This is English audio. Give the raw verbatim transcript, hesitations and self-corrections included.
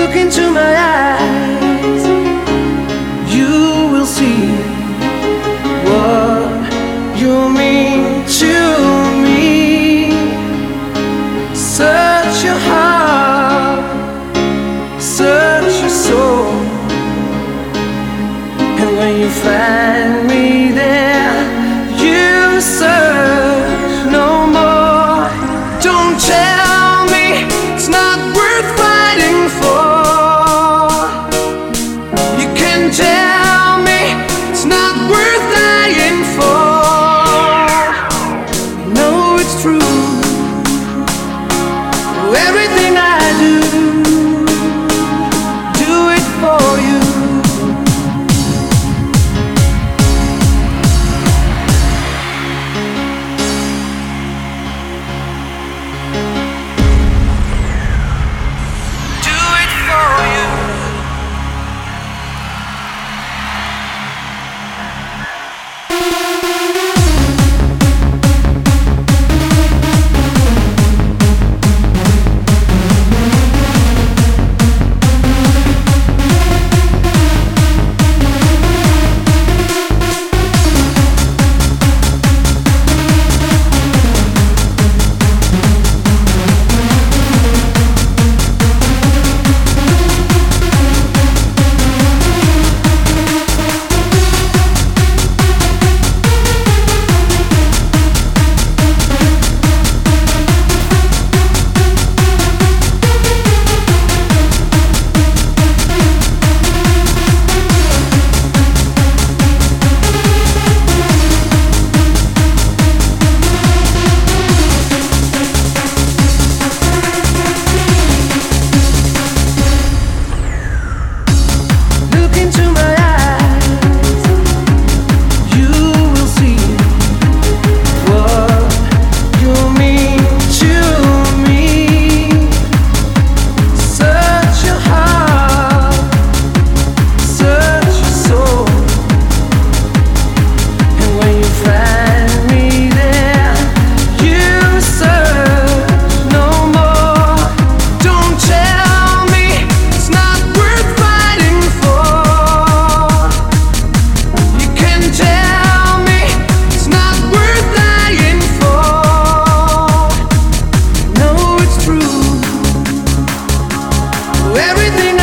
Look into my eyes, you will see what you mean to me. Search your heart, search your soul, and when you find me there, you search no more. Don't tell me it's not worth fighting for. You can tell me it's not worth dying for. You know it's true. Everything I do, do it for you. Everything